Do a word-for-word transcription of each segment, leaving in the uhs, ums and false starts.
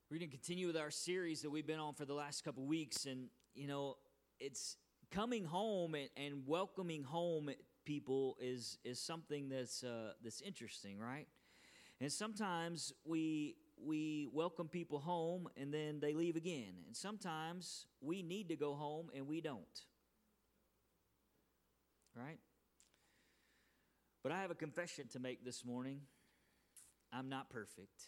We're going to continue with our series that we've been on for the last couple weeks, and, you know, it's coming home and, and welcoming home people is is something that's uh, that's interesting, right? And sometimes we we welcome people home and then they leave again, and sometimes we need to go home and we don't, right? But I have a confession to make this morning. I'm not perfect.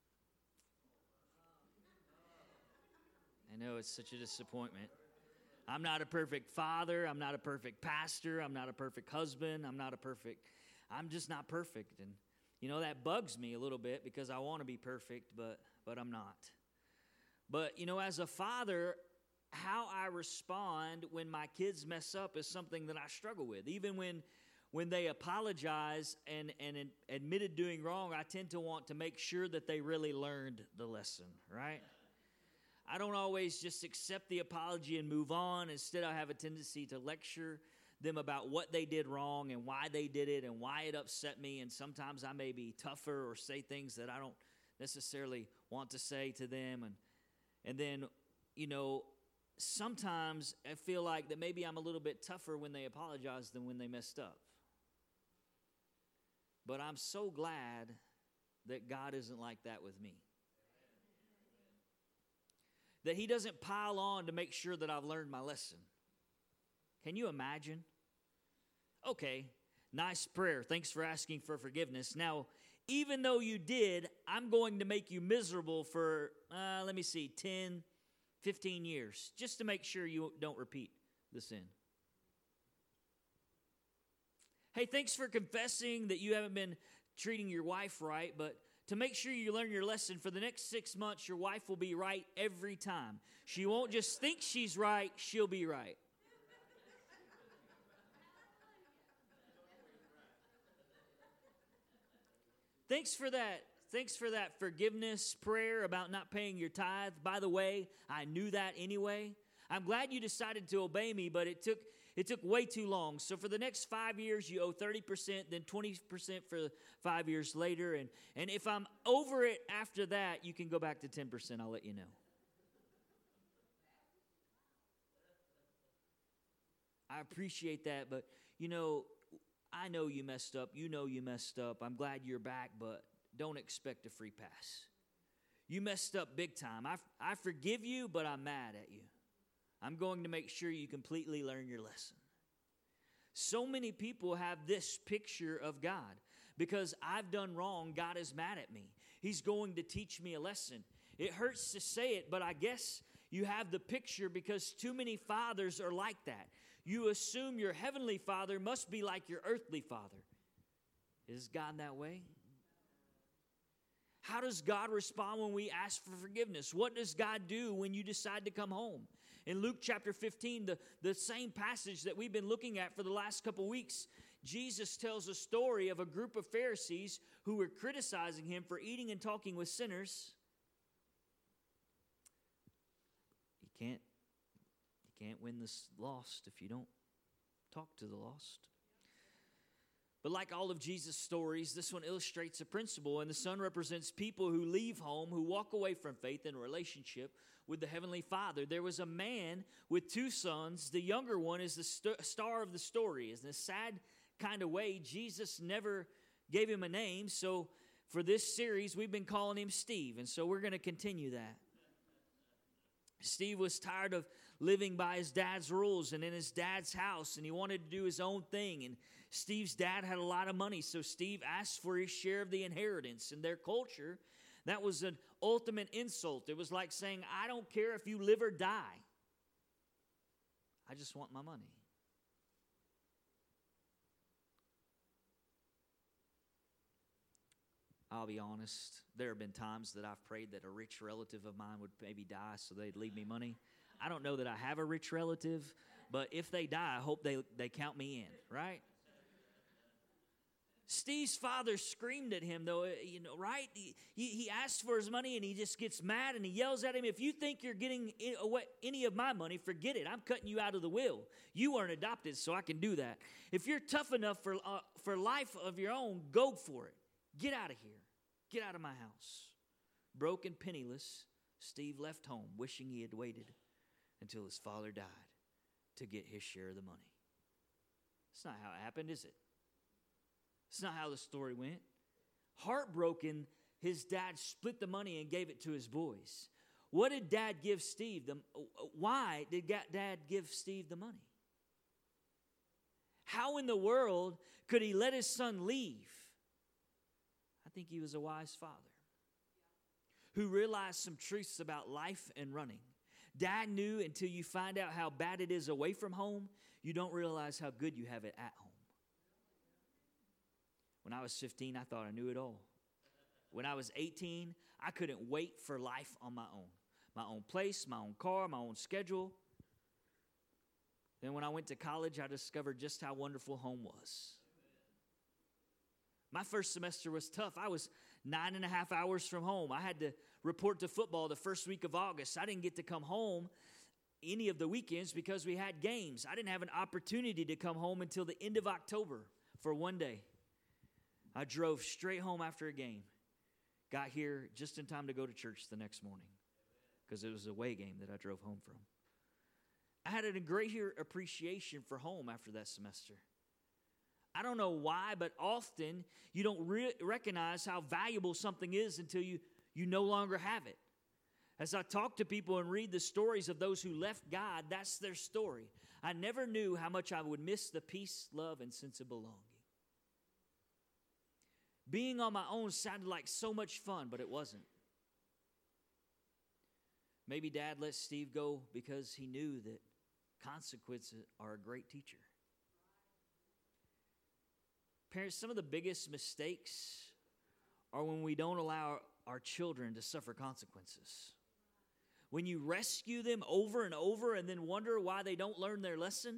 I know it's such a disappointment. I'm not a perfect father. I'm not a perfect pastor. I'm not a perfect husband. I'm not a perfect, I'm just not perfect. And, you know, that bugs me a little bit because I want to be perfect, but but I'm not. But, you know, as a father, how I respond when my kids mess up is something that I struggle with. Even when when they apologize and, and admitted doing wrong, I tend to want to make sure that they really learned the lesson, right? I don't always just accept the apology and move on. Instead, I have a tendency to lecture them about what they did wrong and why they did it and why it upset me. And sometimes I may be tougher or say things that I don't necessarily want to say to them. And and then, you know, sometimes I feel like that maybe I'm a little bit tougher when they apologize than when they messed up. But I'm so glad that God isn't like that with me. That He doesn't pile on to make sure that I've learned my lesson. Can you imagine? Okay, nice prayer. Thanks for asking for forgiveness. Now, even though you did, I'm going to make you miserable for, uh, let me see, ten, fifteen years, just to make sure you don't repeat the sin. Hey, thanks for confessing that you haven't been treating your wife right, but to make sure you learn your lesson, for the next six months, your wife will be right every time. She won't just think she's right, she'll be right. Thanks for that. Thanks for that forgiveness prayer about not paying your tithe. By the way, I knew that anyway. I'm glad you decided to obey me, but it took It took way too long. So for the next five years, you owe thirty percent, then twenty percent for five years later. And, and if I'm over it after that, you can go back to ten percent. I'll let you know. I appreciate that, but, you know, I know you messed up. You know you messed up. I'm glad you're back, but don't expect a free pass. You messed up big time. I, I forgive you, but I'm mad at you. I'm going to make sure you completely learn your lesson. So many people have this picture of God. Because I've done wrong, God is mad at me. He's going to teach me a lesson. It hurts to say it, but I guess you have the picture because too many fathers are like that. You assume your heavenly father must be like your earthly father. Is God that way? How does God respond when we ask for forgiveness? What does God do when you decide to come home? In Luke chapter fifteen, the, the same passage that we've been looking at for the last couple weeks, Jesus tells a story of a group of Pharisees who were criticizing him for eating and talking with sinners. You can't, you can't win this lost if you don't talk to the lost. But like all of Jesus' stories, this one illustrates a principle, and the son represents people who leave home, who walk away from faith and relationship with the Heavenly Father. There was a man with two sons. The younger one is the st- star of the story. In a sad kind of way, Jesus never gave him a name, so for this series, we've been calling him Steve, and so we're going to continue that. Steve was tired of living by his dad's rules and in his dad's house, and he wanted to do his own thing. And Steve's dad had a lot of money, so Steve asked for his share of the inheritance. In their culture, that was an ultimate insult. It was like saying, I don't care if you live or die. I just want my money. I'll be honest, there have been times that I've prayed that a rich relative of mine would maybe die so they'd leave me money. I don't know that I have a rich relative, but if they die, I hope they, they count me in, right? Steve's father screamed at him, though, you know, right? He, he, he asks for his money, and he just gets mad, and he yells at him, if you think you're getting any of my money, forget it. I'm cutting you out of the will. You weren't adopted, so I can do that. If you're tough enough for, uh, for life of your own, go for it. Get out of here. Get out of my house. Broke and penniless, Steve left home wishing he had waited until his father died to get his share of the money. It's not how it happened, is it? It's not how the story went. Heartbroken, his dad split the money and gave it to his boys. What did dad give Steve? The, why did dad give Steve the money? How in the world could he let his son leave? I think he was a wise father who realized some truths about life and running. Dad knew until you find out how bad it is away from home, you don't realize how good you have it at home. When I was fifteen, I thought I knew it all. When I was eighteen, I couldn't wait for life on my own. My own place, my own car, my own schedule. Then when I went to college, I discovered just how wonderful home was. My first semester was tough. I was nine and a half hours from home. I had to report to football the first week of August. I didn't get to come home any of the weekends because we had games. I didn't have an opportunity to come home until the end of October for one day. I drove straight home after a game. Got here just in time to go to church the next morning because it was a away game that I drove home from. I had a greater appreciation for home after that semester. I don't know why, but often you don't re- recognize how valuable something is until you, you no longer have it. As I talk to people and read the stories of those who left God, that's their story. I never knew how much I would miss the peace, love, and sense of belonging. Being on my own sounded like so much fun, but it wasn't. Maybe Dad let Steve go because he knew that consequences are a great teacher. Parents, some of the biggest mistakes are when we don't allow our children to suffer consequences. When you rescue them over and over and then wonder why they don't learn their lesson.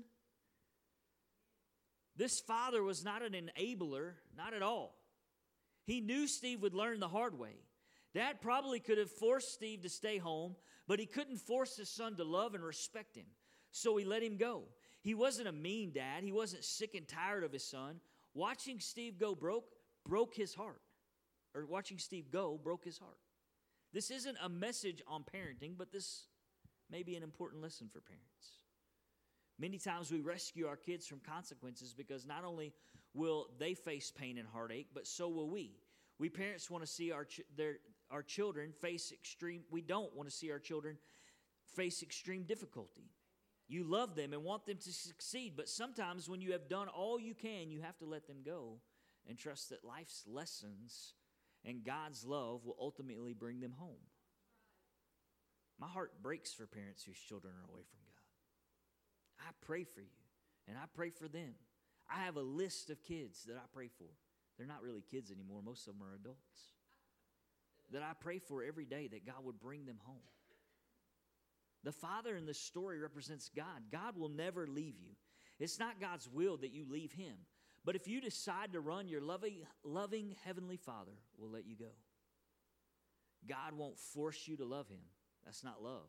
This father was not an enabler, not at all. He knew Steve would learn the hard way. Dad probably could have forced Steve to stay home, but he couldn't force his son to love and respect him. So he let him go. He wasn't a mean dad. He wasn't sick and tired of his son. Watching Steve go broke, broke his heart. Or watching Steve go broke his heart. This isn't a message on parenting, but this may be an important lesson for parents. Many times we rescue our kids from consequences because not only will they face pain and heartache, but so will we. We parents want to see our ch- their, our children face extreme, we don't want to see our children face extreme difficulty. You love them and want them to succeed, but sometimes when you have done all you can, you have to let them go and trust that life's lessons and God's love will ultimately bring them home. My heart breaks for parents whose children are away from God. I pray for you, and I pray for them. I have a list of kids that I pray for. They're not really kids anymore. Most of them are adults. That I pray for every day that God would bring them home. The father in this story represents God. God will never leave you. It's not God's will that you leave him. But if you decide to run, your loving, loving heavenly Father will let you go. God won't force you to love him. That's not love.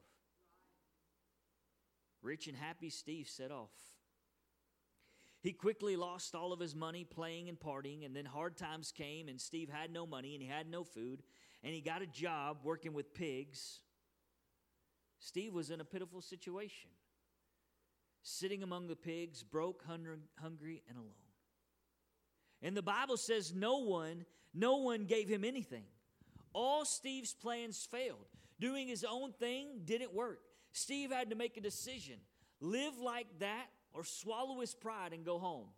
Rich and happy Steve set off. He quickly lost all of his money playing and partying, and then hard times came, and Steve had no money, and he had no food, and he got a job working with pigs. Steve was in a pitiful situation, sitting among the pigs, broke, hungry, and alone. And the Bible says no one, no one gave him anything. All Steve's plans failed. Doing his own thing didn't work. Steve had to make a decision. Live like that or swallow his pride and go home.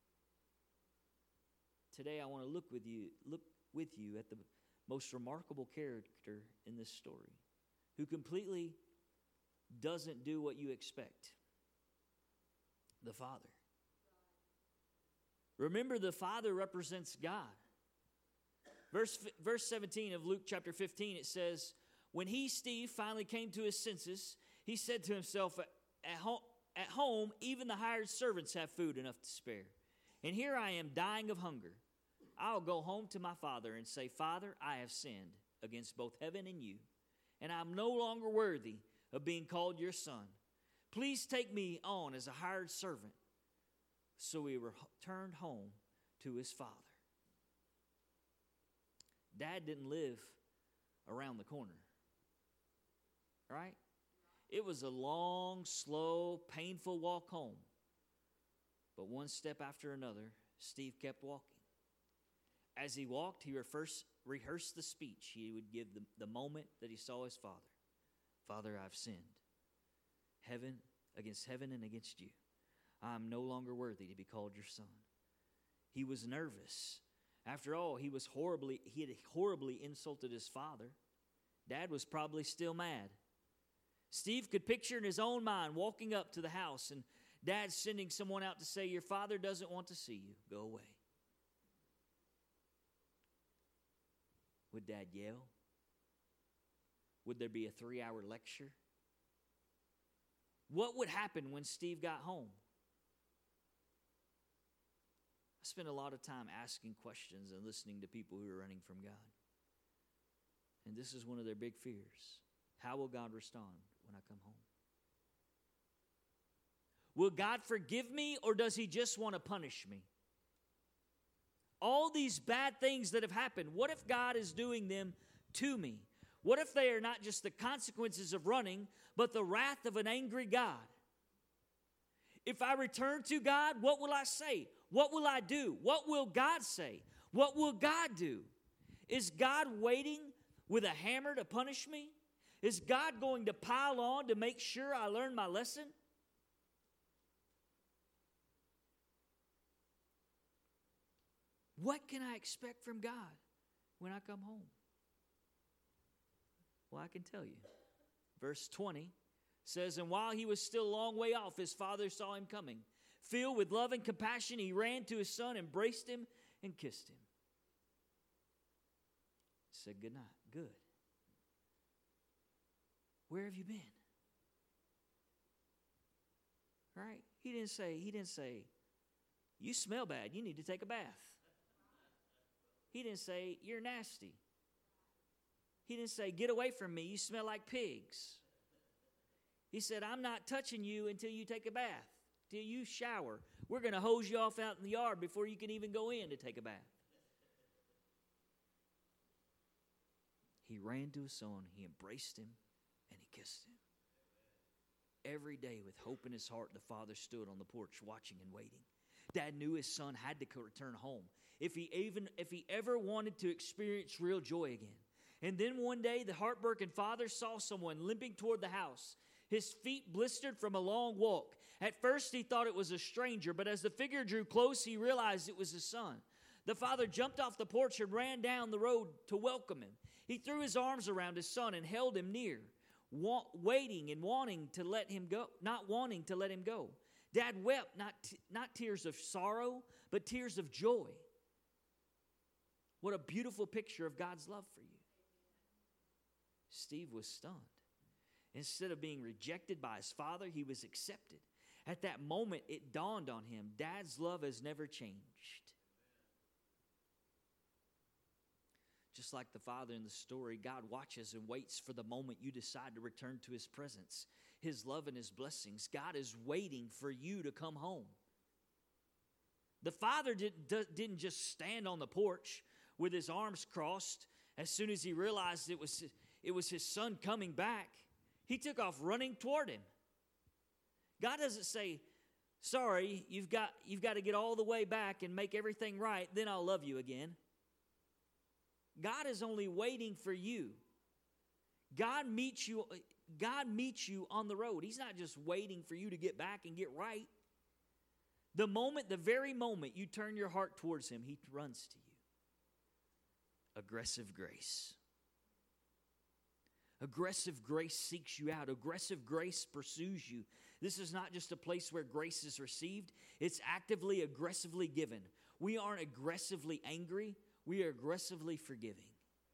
Today I want to look with you, look with you at the most remarkable character in this story, who completely doesn't do what you expect. The Father. Remember, the Father represents God. Verse, verse seventeen of Luke chapter fifteen, it says, when he, Steve, finally came to his senses, he said to himself, at home, at home, even the hired servants have food enough to spare. And here I am dying of hunger. I'll go home to my father and say, Father, I have sinned against both heaven and you, and I'm no longer worthy of being called your son. Please take me on as a hired servant. So he returned home to his father. Dad didn't live around the corner. right? It was a long, slow, painful walk home. But one step after another, Steve kept walking. As he walked, he first rehearsed the speech he would give the, the moment that he saw his father. Father, I've sinned. Heaven, against heaven and against you. I am no longer worthy to be called your son. He was nervous. After all, he was horribly, he had horribly insulted his father. Dad was probably still mad. Steve could picture in his own mind walking up to the house and Dad sending someone out to say, your father doesn't want to see you. Go away. Would Dad yell? Would there be a three-hour lecture? What would happen when Steve got home? I spent a lot of time asking questions and listening to people who are running from God. And this is one of their big fears. How will God respond when I come home? Will God forgive me, or does he just want to punish me? All these bad things that have happened, what if God is doing them to me? What if they are not just the consequences of running, but the wrath of an angry God? If I return to God, what will I say? What will I do? What will God say? What will God do? Is God waiting with a hammer to punish me? Is God going to pile on to make sure I learn my lesson? What can I expect from God when I come home? Well, I can tell you. Verse twenty says, and while he was still a long way off, his father saw him coming. Filled with love and compassion, he ran to his son, embraced him, and kissed him. Said, good night. Good. Where have you been? Right? He didn't say, he didn't say, you smell bad. You need to take a bath. He didn't say, you're nasty. He didn't say, get away from me. You smell like pigs. He said, I'm not touching you until you take a bath, till you shower. We're going to hose you off out in the yard before you can even go in to take a bath. He ran to his son. He embraced him, and he kissed him. Every day with hope in his heart, the father stood on the porch watching and waiting. Dad knew his son had to return home if he even if he ever wanted to experience real joy again. And then one day, the heartbroken father saw someone limping toward the house, his feet blistered from a long walk. At first, he thought it was a stranger, but as the figure drew close, he realized it was his son. The father jumped off the porch and ran down the road to welcome him. He threw his arms around his son and held him near, wa- waiting and wanting to let him go, not wanting to let him go. Dad wept, not, t- not tears of sorrow, but tears of joy. What a beautiful picture of God's love for you. Steve was stunned. Instead of being rejected by his father, he was accepted. At that moment, it dawned on him, Dad's love has never changed. Just like the father in the story, God watches and waits for the moment you decide to return to his presence, his love and his blessings. God is waiting for you to come home. The father didn't, didn't just stand on the porch with his arms crossed as soon as he realized it was, it was his son coming back. He took off running toward him. God doesn't say, sorry, you've got, you've got to get all the way back and make everything right, then I'll love you again. God is only waiting for you. God meets you, God meets you on the road. He's not just waiting for you to get back and get right. The moment, the very moment you turn your heart towards him, he runs to you. Aggressive grace. Aggressive grace seeks you out. Aggressive grace pursues you. This is not just a place where grace is received. It's actively, aggressively given. We aren't aggressively angry. We are aggressively forgiving.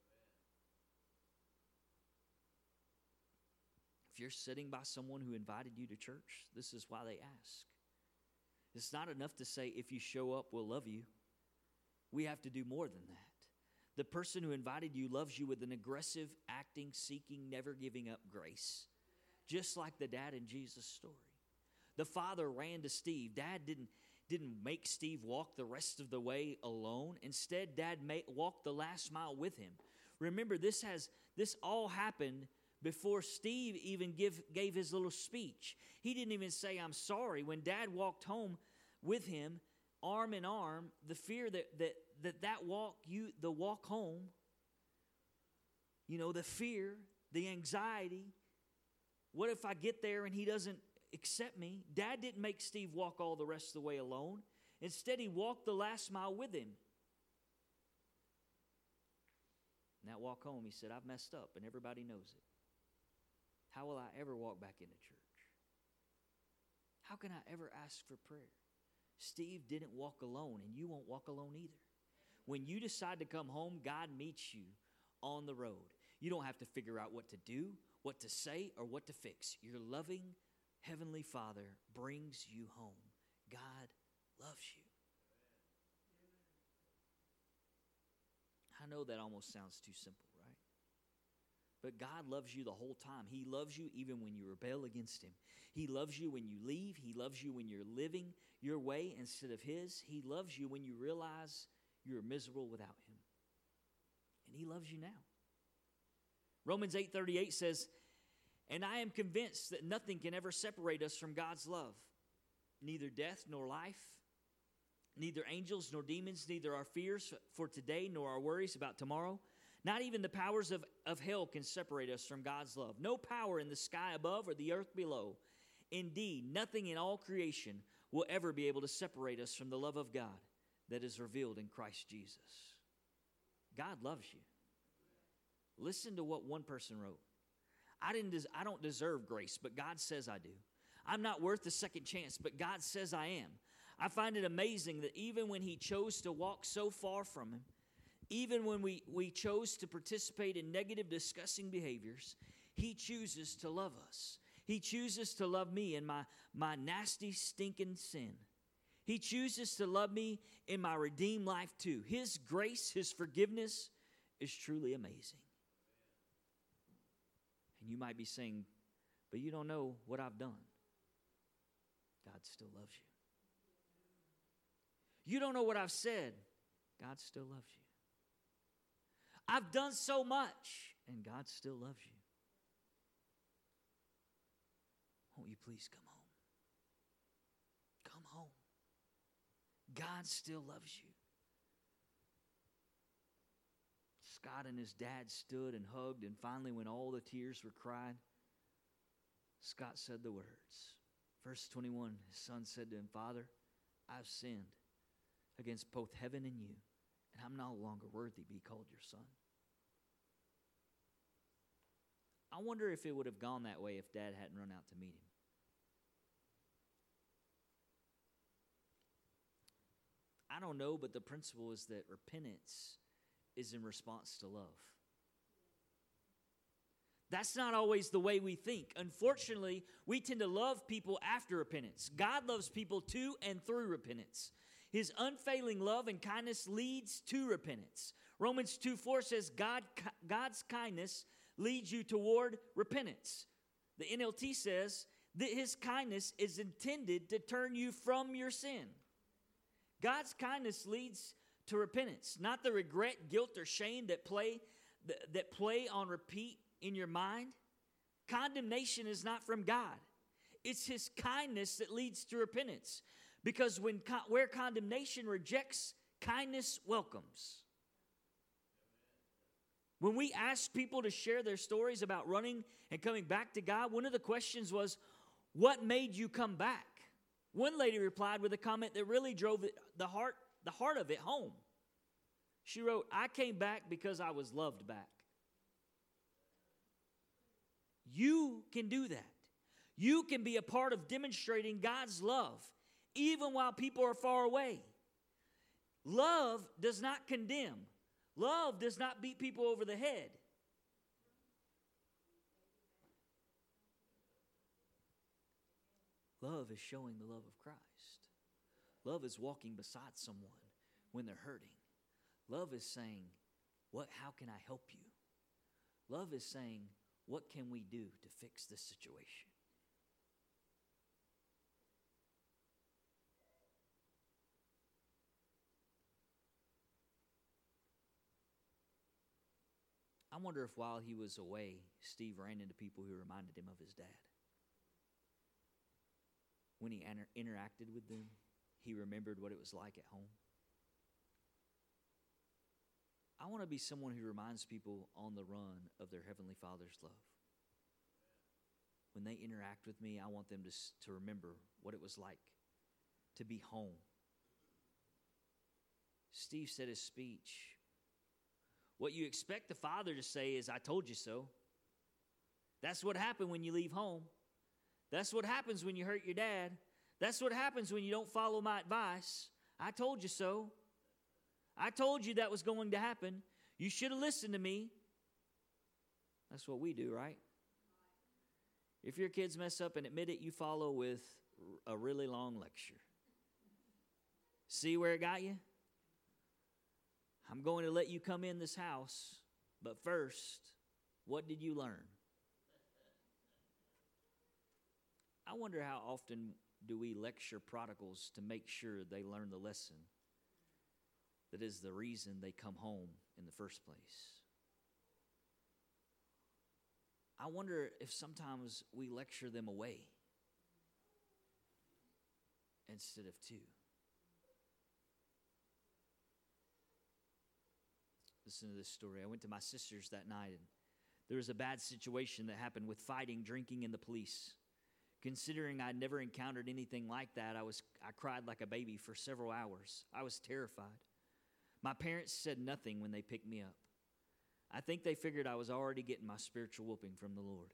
If you're sitting by someone who invited you to church, this is why they ask. It's not enough to say, if you show up, we'll love you. We have to do more than that. The person who invited you loves you with an aggressive, acting, seeking, never giving up grace. Just like the dad in Jesus' story. The father ran to Steve. Dad didn't, didn't make Steve walk the rest of the way alone. Instead, Dad made, walked the last mile with him. Remember, this has this all happened before Steve even give, gave his little speech. He didn't even say, I'm sorry. When Dad walked home with him, arm in arm, the fear that that that, that walk, you the walk home, you know, the fear, the anxiety. What if I get there and he doesn't accept me? Dad didn't make Steve walk all the rest of the way alone. Instead, he walked the last mile with him. And that walk home, he said, I've messed up, and everybody knows it. How will I ever walk back into church? How can I ever ask for prayer? Steve didn't walk alone, and you won't walk alone either. When you decide to come home, God meets you on the road. You don't have to figure out what to do, what to say, or what to fix. Your loving Heavenly Father brings you home. God loves you. I know that almost sounds too simple, right? But God loves you the whole time. He loves you even when you rebel against Him. He loves you when you leave. He loves you when you're living your way instead of His. He loves you when you realize you're miserable without Him. And He loves you now. Romans eight thirty-eight says, and I am convinced that nothing can ever separate us from God's love. Neither death nor life, neither angels nor demons, neither our fears for today nor our worries about tomorrow. Not even the powers of, of hell can separate us from God's love. No power in the sky above or the earth below. Indeed, nothing in all creation will ever be able to separate us from the love of God that is revealed in Christ Jesus. God loves you. Listen to what one person wrote. I didn't des- I don't deserve grace, but God says I do. I'm not worth a second chance, but God says I am. I find it amazing that even when He chose to walk so far from Him, even when we, we chose to participate in negative, disgusting behaviors, He chooses to love us. He chooses to love me in my, my nasty, stinking sin. He chooses to love me in my redeemed life too. His grace, His forgiveness is truly amazing. And you might be saying, but you don't know what I've done. God still loves you. You don't know what I've said. God still loves you. I've done so much, and God still loves you. Won't you please come home? Come home. God still loves you. Scott and his dad stood and hugged, and finally when all the tears were cried, Scott said the words. Verse twenty-one, his son said to him, Father, I've sinned against both heaven and you, and I'm no longer worthy to be called your son. I wonder if it would have gone that way if Dad hadn't run out to meet him. I don't know, but the principle is that repentance is in response to love. That's not always the way we think. Unfortunately, we tend to love people after repentance. God loves people to and through repentance. His unfailing love and kindness leads to repentance. Romans two four says, God, God's kindness leads you toward repentance. The N L T says that His kindness is intended to turn you from your sin. God's kindness leads to repentance, not the regret, guilt, or shame that play that play on repeat in your mind. Condemnation is not from God. It's His kindness that leads to repentance. Because when where condemnation rejects, kindness welcomes. When we asked people to share their stories about running and coming back to God, one of the questions was, what made you come back? One lady replied with a comment that really drove it, the heart, the heart of it home. She wrote, I came back because I was loved back. You can do that. You can be a part of demonstrating God's love, even while people are far away. Love does not condemn. Love does not beat people over the head. Love is showing the love of Christ. Love is walking beside someone when they're hurting. Love is saying, "What? How can I help you?" Love is saying, what can we do to fix this situation? I I wonder if while he was away, Steve ran into people who reminded him of his dad. When he inter- interacted with them, he remembered what it was like at home. I want to be someone who reminds people on the run of their Heavenly Father's love. When they interact with me, I want them to, to remember what it was like to be home. Steve said his speech. What you expect the father to say is, I told you so. That's what happened when you leave home. That's what happens when you hurt your dad. That's what happens when you don't follow my advice. I told you so. I told you that was going to happen. You should have listened to me. That's what we do, right? If your kids mess up and admit it, you follow with a really long lecture. See where it got you? I'm going to let you come in this house, but first, what did you learn? I wonder how often do we lecture prodigals to make sure they learn the lesson that is the reason they come home in the first place. I wonder if sometimes we lecture them away instead of to. Listen to this story. I went to my sister's that night, and there was a bad situation that happened with fighting, drinking, and the police. Considering I'd never encountered anything like that, I was I cried like a baby for several hours. I was terrified. My parents said nothing when they picked me up. I think they figured I was already getting my spiritual whooping from the Lord.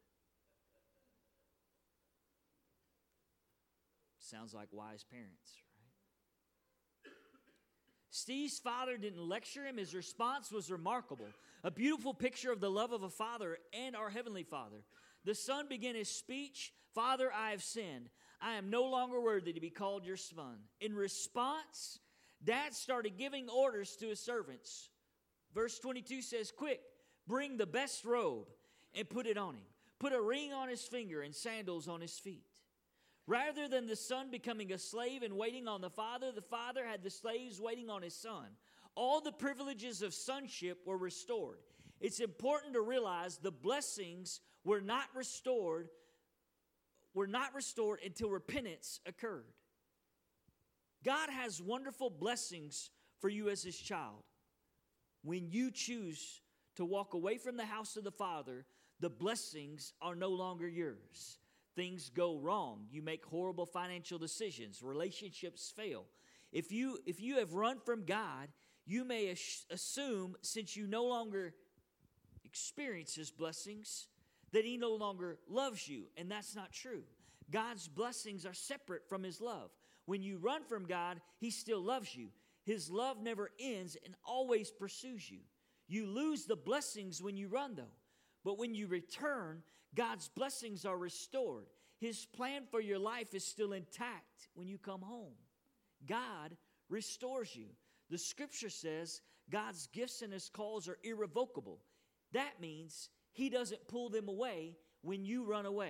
Sounds like wise parents, right? Steve's father didn't lecture him. His response was remarkable. A beautiful picture of the love of a father and our Heavenly Father. The son began his speech, Father, I have sinned. I am no longer worthy to be called your son. In response, Dad started giving orders to his servants. Verse twenty-two says, quick, bring the best robe and put it on him. Put a ring on his finger and sandals on his feet. Rather than the son becoming a slave and waiting on the father, the father had the slaves waiting on his son. All the privileges of sonship were restored. It's important to realize the blessings were not restored, were not restored until repentance occurred. God has wonderful blessings for you as his child. When you choose to walk away from the house of the Father, the blessings are no longer yours. Things go wrong. You make horrible financial decisions. Relationships fail. If you, if you have run from God, you may as- assume, since you no longer experience his blessings, that he no longer loves you. And that's not true. God's blessings are separate from his love. When you run from God, he still loves you. His love never ends and always pursues you. You lose the blessings when you run, though. But when you return, God's blessings are restored. His plan for your life is still intact when you come home. God restores you. The scripture says God's gifts and his calls are irrevocable. That means he doesn't pull them away when you run away.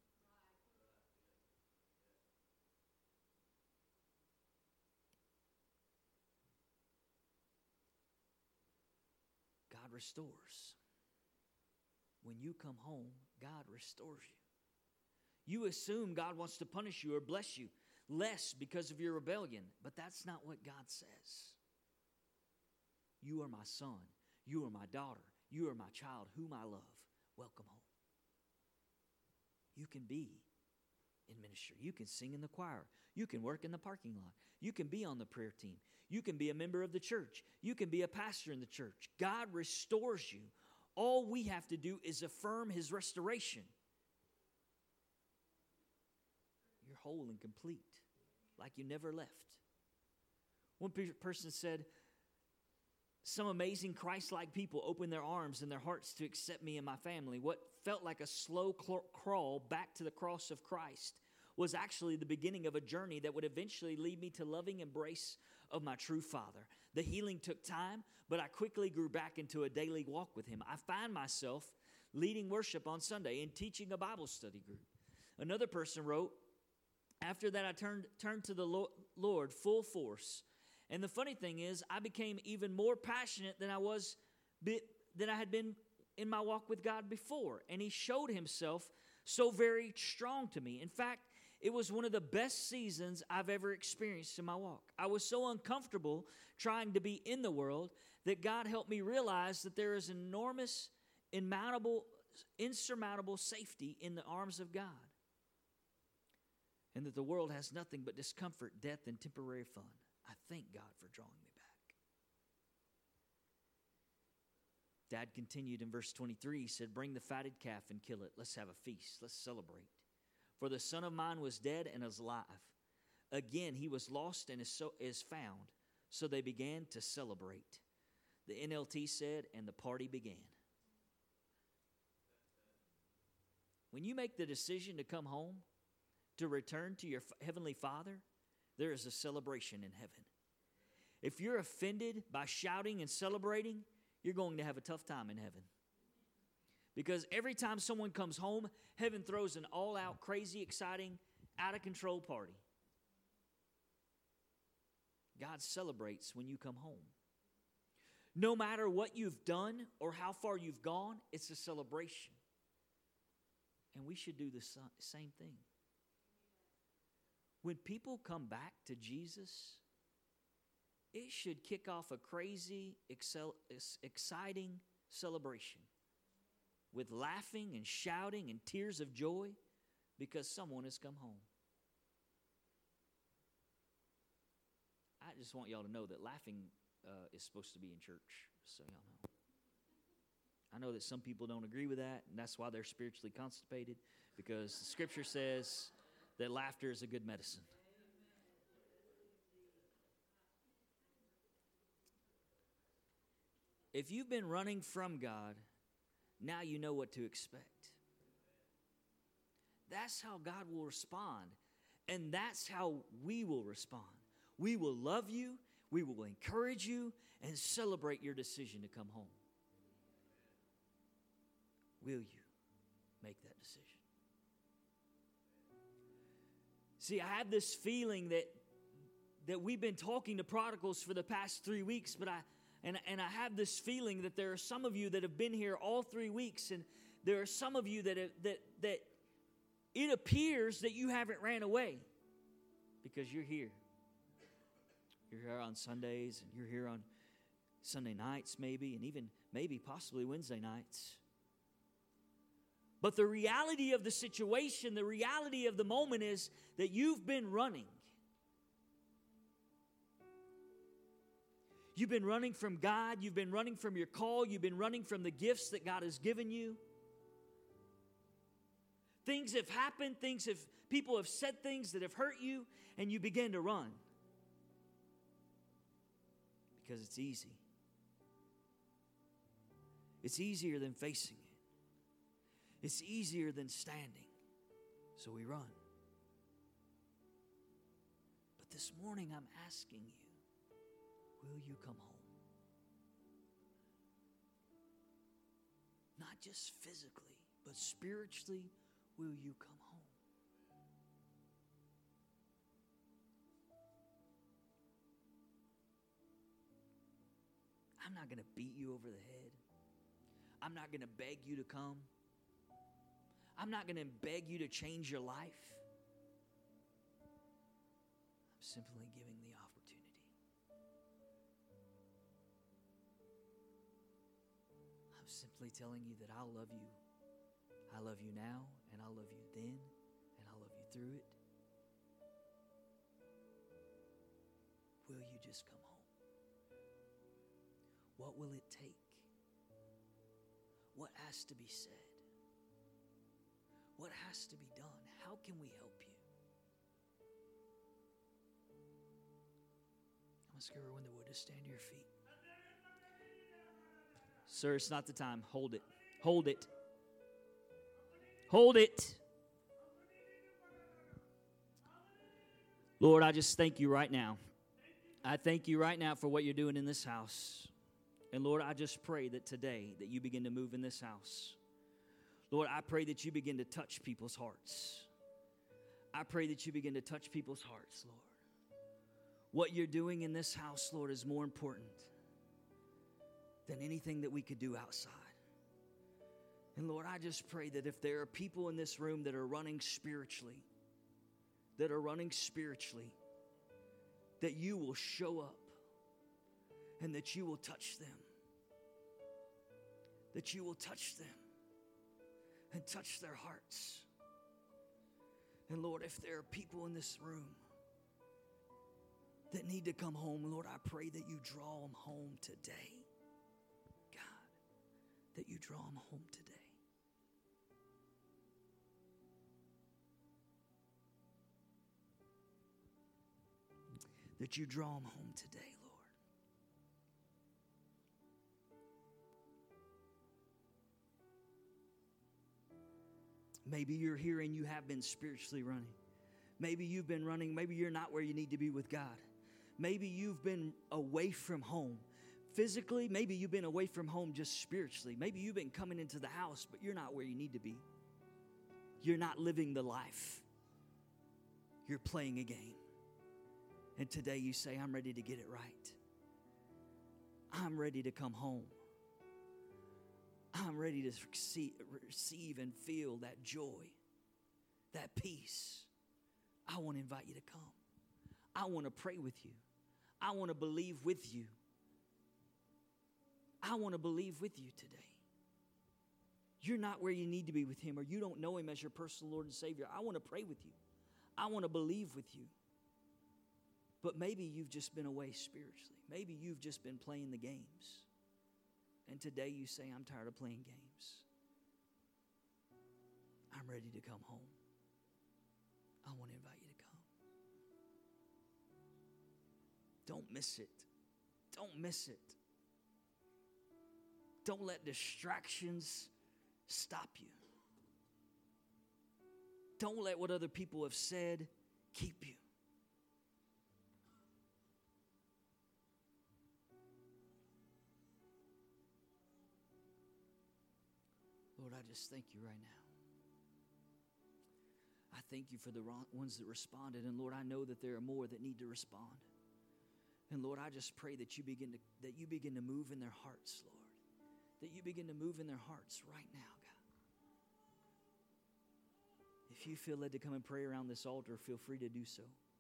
God restores. When you come home, God restores you. You assume God wants to punish you or bless you less because of your rebellion, but that's not what God says. You are my son. You are my daughter. You are my child, whom I love. Welcome home. You can be in ministry. You can sing in the choir. You can work in the parking lot. You can be on the prayer team. You can be a member of the church. You can be a pastor in the church. God restores you. All we have to do is affirm his restoration. You're whole and complete, like you never left. One pe- person said, some amazing Christ-like people opened their arms and their hearts to accept me and my family. What felt like a slow cl- crawl back to the cross of Christ was actually the beginning of a journey that would eventually lead me to loving embrace of my true Father. The healing took time, but I quickly grew back into a daily walk with him. I find myself leading worship on Sunday and teaching a Bible study group. Another person wrote, after that I turned, turned to the Lord full force. And the funny thing is, I became even more passionate than I was, than I had been in my walk with God before, and He showed Himself so very strong to me. In fact, it was one of the best seasons I've ever experienced in my walk. I was so uncomfortable trying to be in the world that God helped me realize that there is enormous, insurmountable, insurmountable safety in the arms of God, and that the world has nothing but discomfort, death, and temporary fun. I thank God for drawing me back. Dad continued in verse twenty-three. He said, bring the fatted calf and kill it. Let's have a feast. Let's celebrate. For the son of mine was dead and is alive. Again, he was lost and is, so, is found. So they began to celebrate. The N L T said, and the party began. When you make the decision to come home, to return to your Heavenly Father, there is a celebration in heaven. If you're offended by shouting and celebrating, you're going to have a tough time in heaven. Because every time someone comes home, heaven throws an all-out, crazy, exciting, out-of-control party. God celebrates when you come home. No matter what you've done or how far you've gone, it's a celebration. And we should do the same thing. When people come back to Jesus, it should kick off a crazy, excel, exciting celebration with laughing and shouting and tears of joy because someone has come home. I just want y'all to know that laughing uh, is supposed to be in church, so y'all know. I know that some people don't agree with that, and that's why they're spiritually constipated, because the Scripture says that laughter is a good medicine. If you've been running from God, now you know what to expect. That's how God will respond, and that's how we will respond. We will love you, we will encourage you, and celebrate your decision to come home. Will you make that decision? See, I have this feeling that that we've been talking to prodigals for the past three weeks, but I and, and I have this feeling that there are some of you that have been here all three weeks, and there are some of you that have, that that it appears that you haven't ran away because you're here. You're here on Sundays, and you're here on Sunday nights maybe, and even maybe possibly Wednesday nights. But the reality of the situation, the reality of the moment is that you've been running. You've been running from God. You've been running from your call. You've been running from the gifts that God has given you. Things have happened. Things have, people have said things that have hurt you, and you begin to run. Because it's easy. It's easier than facing it. It's easier than standing. So we run. But this morning I'm asking you, will you come home? Not just physically, but spiritually, will you come home? I'm not going to beat you over the head. I'm not going to beg you to come. I'm not going to beg you to change your life. I'm simply giving the opportunity. I'm simply telling you that I'll love you. I love you now, and I'll love you then, and I'll love you through it. Will you just come home? What will it take? What has to be said? What has to be done? How can we help you? I'm going to ask everyone that would to stand to your feet. Sir, it's not the time. Hold it. Hold it. Hold it. Lord, I just thank you right now. I thank you right now for what you're doing in this house. And Lord, I just pray that today that you begin to move in this house. Lord, I pray that you begin to touch people's hearts. I pray that you begin to touch people's hearts, Lord. What you're doing in this house, Lord, is more important than anything that we could do outside. And Lord, I just pray that if there are people in this room that are running spiritually, that are running spiritually, that you will show up and that you will touch them. That you will touch them and touch their hearts. And Lord, if there are people in this room that need to come home, Lord, I pray that you draw them home today. God, that you draw them home today. That you draw them home today, Lord. Maybe you're here and you have been spiritually running. Maybe you've been running. Maybe you're not where you need to be with God. Maybe you've been away from home. Physically, maybe you've been away from home just spiritually. Maybe you've been coming into the house, but you're not where you need to be. You're not living the life. You're playing a game. And today you say, I'm ready to get it right. I'm ready to come home. I'm ready to receive and feel that joy, that peace. I want to invite you to come. I want to pray with you. I want to believe with you. I want to believe with you today. You're not where you need to be with Him, or you don't know Him as your personal Lord and Savior. I want to pray with you. I want to believe with you. But maybe you've just been away spiritually. Maybe you've just been playing the games. And today you say, I'm tired of playing games. I'm ready to come home. I want to invite you to come. Don't miss it. Don't miss it. Don't let distractions stop you. Don't let what other people have said keep you. Lord, I just thank you right now. I thank you for the ones that responded. And Lord, I know that there are more that need to respond. And Lord, I just pray that you begin to, that you begin to move in their hearts, Lord. That you begin to move in their hearts right now, God. If you feel led to come and pray around this altar, feel free to do so.